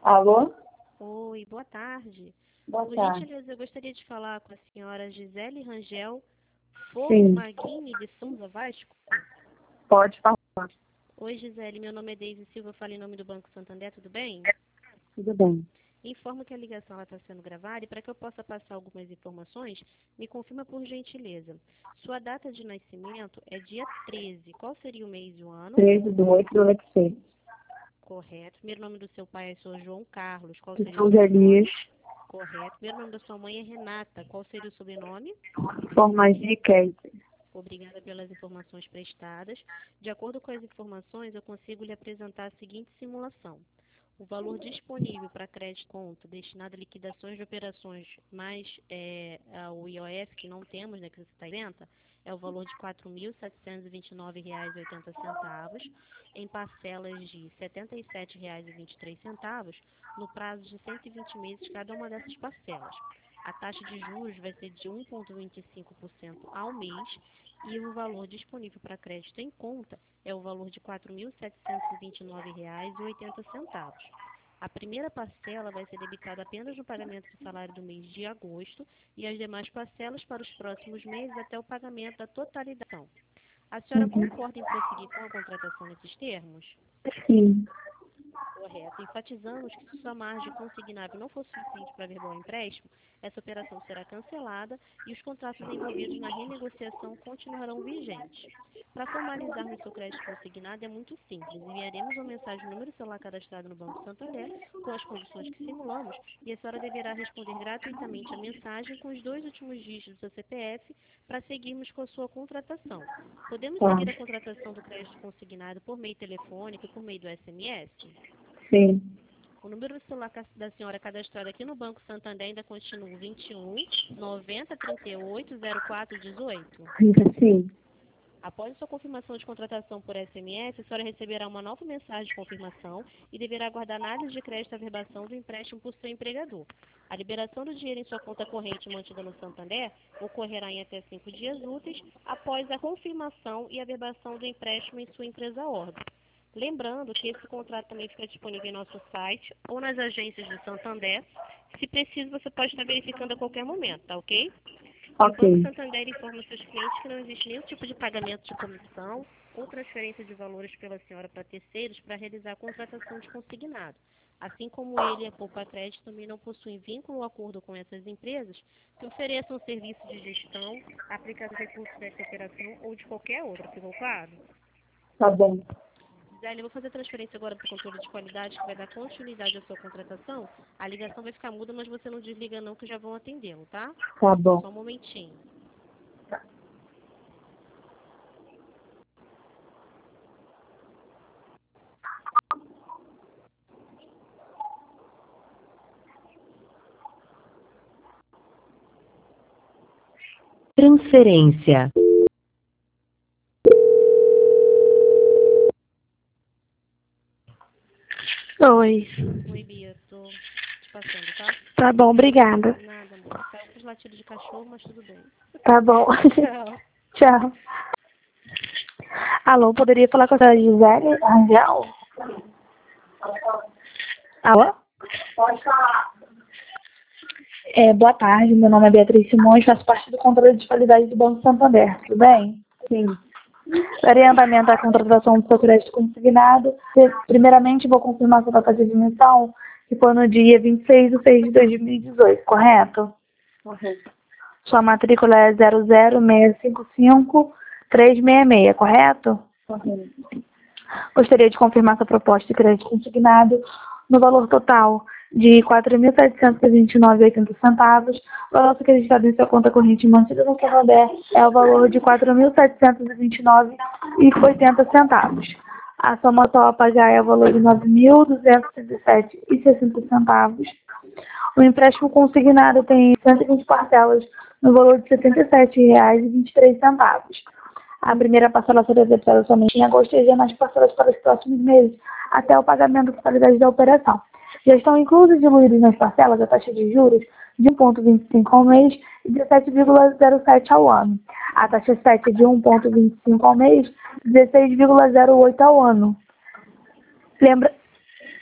Alô? Oi, boa tarde. Boa Por tarde. gentileza, eu gostaria de falar com a senhora Gisele Rangel Fogo Sim, Maguini de Souza Vasco. pode falar. Oi, Gisele, meu nome é Deise Silva, eu falo em nome do Banco Santander, tudo bem? Tudo bem. Informo que a ligação está sendo gravada e para que eu possa passar algumas informações, me confirma por gentileza. Sua data de nascimento é dia 13. Qual seria o mês e o ano? 13/8/86. Correto. Primeiro nome do seu pai é Sr. João Carlos. Qual De seria o Souza Elias, sobrenome? Correto. Primeiro nome da sua mãe é Renata. Qual seria o sobrenome? formas de Kate. Obrigada pelas informações prestadas. De acordo com as informações, eu consigo lhe apresentar a seguinte simulação. O valor disponível para crédito conta destinado a liquidações de operações mais o IOF, que não temos, né, que você está isenta, é o valor de R$ 4.729,80, em parcelas de R$ 77,23, no prazo de 120 meses cada uma dessas parcelas. A taxa de juros vai ser de 1,25% ao mês e o valor disponível para crédito em conta é o valor de R$ 4.729,80. A primeira parcela vai ser debitada apenas no pagamento do salário do mês de agosto e as demais parcelas para os próximos meses até o pagamento da totalidade. A senhora concorda em prosseguir com a contratação nesses termos? Sim, Correto. Enfatizamos que se sua margem consignável não for suficiente para verbar o empréstimo, essa operação será cancelada e os contratos envolvidos na renegociação continuarão vigentes. Para formalizarmos seu crédito consignado é muito simples. Enviaremos uma mensagem no número celular cadastrado no Banco Santander com as condições que simulamos e a senhora deverá responder gratuitamente a mensagem com os 2 últimos dígitos do seu CPF para seguirmos com a sua contratação. Podemos tá. seguir a contratação do crédito consignado por meio telefônico e por meio do SMS? Sim, O número do celular da senhora cadastrado aqui no Banco Santander ainda continua 21 90 38 04 18. sim. Após sua confirmação de contratação por SMS, a senhora receberá uma nova mensagem de confirmação e deverá aguardar análise de crédito e averbação do empréstimo por seu empregador. A liberação do dinheiro em sua conta corrente mantida no Santander ocorrerá em até 5 dias úteis após a confirmação e averbação do empréstimo em sua empresa órgão. Lembrando que esse contrato também fica disponível em nosso site ou nas agências de Santander. Se preciso, você pode estar verificando a qualquer momento, tá ok? E o Banco Ok, Santander informa seus clientes que não existe nenhum tipo de pagamento de comissão ou transferência de valores pela senhora para terceiros para realizar a contratação de consignado. Assim como ele e a Poupa Crédito também não possuem vínculo ou acordo com essas empresas que ofereçam serviço de gestão, aplicação de recursos dessa operação ou de qualquer outra. Ficou claro? tá bom. Gisele, eu vou fazer a transferência agora para o controle de qualidade, que vai dar continuidade à sua contratação. A ligação vai ficar muda, mas você não desliga não, que já vão atendê-lo, tá? Tá bom. Só um momentinho. Transferência. Oi. Oi, Bia, tô te passando, tá? Tá bom, obrigada. Nada, amor. Saiu com os latidos de cachorro, mas tudo bem. Tá bom. Tchau. Tchau. Alô, poderia falar com a senhora Gisele Rangel? Alô? Pode falar. Boa tarde, meu nome é Beatriz Simões, faço parte do controle de qualidade do Banco Santander, tudo bem? Sim. Darei andamento à contratação do seu crédito consignado. Primeiramente, vou confirmar sua data de admissão, que foi no dia 26/6/2018, correto? Correto. Sua matrícula é 00655-366, correto? Correto. Gostaria de confirmar sua proposta de crédito consignado no valor total de R$ 4.729,80. O valor acreditado em sua conta corrente mantida no Santander é o valor de R$ 4.729,80. A soma total a pagar é o valor de R$ 9.267,60. O empréstimo consignado tem 120 parcelas no valor de R$ 77,23. A primeira parcela será debitada somente em agosto e as demais parcelas para os próximos meses, até o pagamento da totalidade da operação. Já estão inclusos e diluídos nas parcelas a taxa de juros de 1,25 ao mês e 17,07 ao ano. A taxa 7 é de 1,25 ao mês e 16,08 ao ano.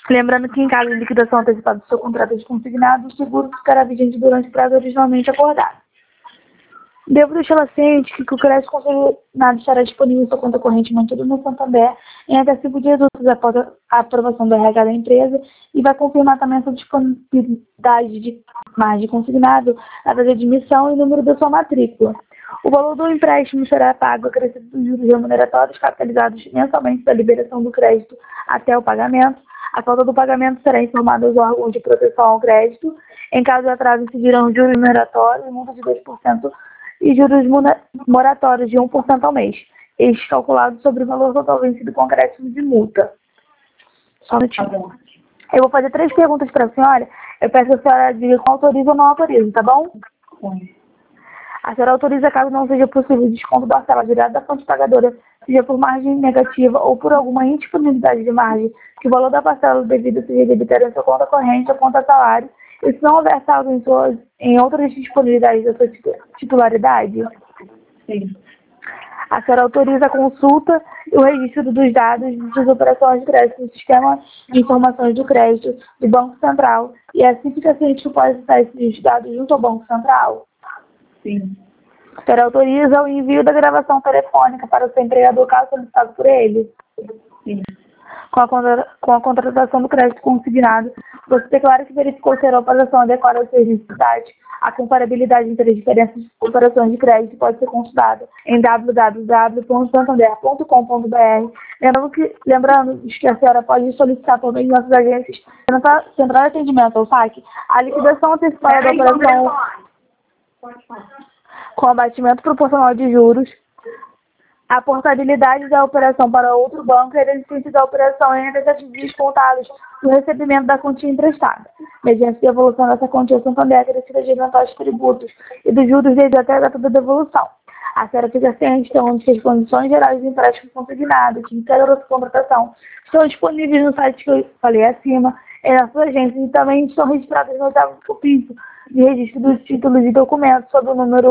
Lembrando que em caso de liquidação antecipada do seu contrato de consignado, o seguro ficará vigente durante o prazo originalmente acordado. Devo deixar ciente que o crédito consignado estará disponível em sua conta corrente mantida no Santander em até 5 dias úteis após a aprovação do RH da empresa e vai confirmar também a sua disponibilidade de margem consignado, a data de admissão e o número da sua matrícula. O valor do empréstimo será pago acrescido dos juros remuneratórios capitalizados mensalmente da liberação do crédito até o pagamento. A falta do pagamento será informada aos órgãos de proteção ao crédito. Em caso de atraso, seguirão juros remuneratórios, multa de 2% e juros moratórios de 1% ao mês. Estes calculados sobre o valor total vencido com acréscimo de multa. Só um minutinho. Eu vou fazer 3 perguntas para a senhora. Eu peço que a senhora diga qual autoriza ou não autoriza, tá bom? Sim. A senhora autoriza caso não seja possível o desconto da parcela direto da fonte pagadora, seja por margem negativa ou por alguma indisponibilidade de margem, que o valor da parcela devida seja debitado em sua conta corrente ou conta salário, e se não houver saldo em outras disponibilidades da sua titularidade? Sim. A senhora autoriza a consulta e o registro dos dados das operações de crédito no sistema de informações do crédito do Banco Central e assim fica ciente que pode estar esses dados junto ao Banco Central? Sim. A senhora autoriza o envio da gravação telefônica para o seu empregador caso solicitado por ele? Sim. Com a contratação do crédito consignado, você declara que verificou ser a operação adequada às suas necessidades. A comparabilidade entre as diferentes operações de crédito pode ser consultada em www.santander.com.br. Lembrando que a senhora pode solicitar por meio de nossas agências Central de Atendimento ao SAC a liquidação antecipada da operação com abatimento proporcional de juros, a portabilidade da operação para outro banco e a existência da operação em até 7 dias contados no recebimento da quantia emprestada, mediante a devolução dessa quantia ao Santander acrescida de eventuais tributos e dos juros desde até a data da devolução. A senhora fica ciente que as condições gerais do empréstimo consignado, que integram a sua contratação, estão disponíveis no site que eu falei acima, nas suas agências e também estão registradas no 8º ofício de registro dos títulos e documentos sob o número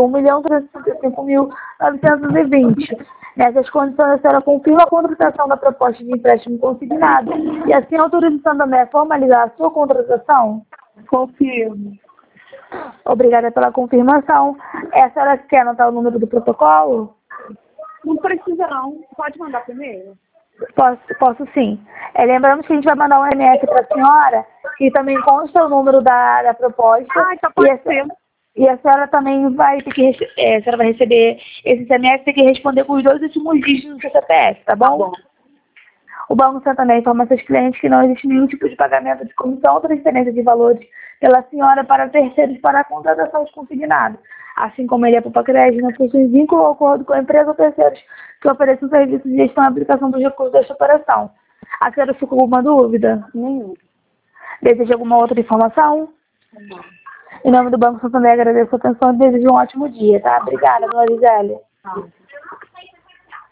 1.365.920. Nessas condições, a senhora confirma a contratação da proposta de empréstimo consignado e assim autoriza o Santander a formalizar a sua contratação? Confirmo. Obrigada pela confirmação. A senhora quer anotar o número do protocolo? Não precisa não. Pode mandar primeiro? Posso sim. Lembrando que a gente vai mandar um SMS para a senhora e também consta o número da proposta. Então pode ser. E a senhora também vai ter que a senhora vai receber esse SMS e tem que responder com os 2 últimos dígitos do seu CPF, tá bom? Tá bom. O Banco Santander informa seus clientes que não existe nenhum tipo de pagamento de comissão ou transferência de valores pela senhora para terceiros para a contratação de consignado. Assim como ele é Poupa Crédito, não possui vínculo ou acordo com a empresa ou terceiros que ofereçam serviços de gestão e aplicação dos recursos desta operação. A senhora ficou com alguma dúvida? Nenhum. Deseja alguma outra informação? Não. Em nome do Banco Santander, agradeço a atenção e desejo um ótimo dia, tá? Obrigada, dona Gisele. Tá.